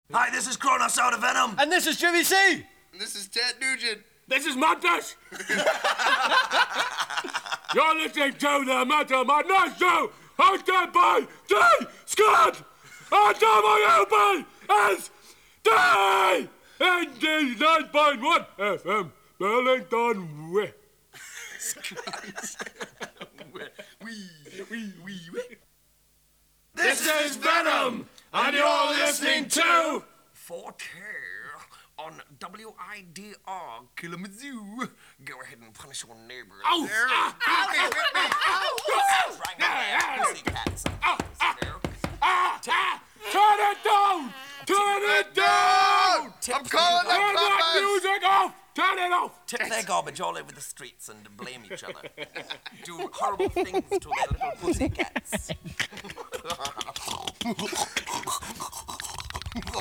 Hi, this is Kronos out of Venom. And this is Jimmy C. And this is Ted Nugent. This is Mantis. You're listening to the Metal Madness Show, hosted by D. Scott and WBSD ND 9.1 FM, Burlington Way. This is Venom, and you're listening to 4K on WIDR Kalamazoo. Go ahead and punish your neighbors. Oh! There. Turn it down! Turn it down! I'm calling the Turn that coppers! music off! Turn it off! Tip their garbage all over the streets and blame each other. Do horrible things to their little pussycats.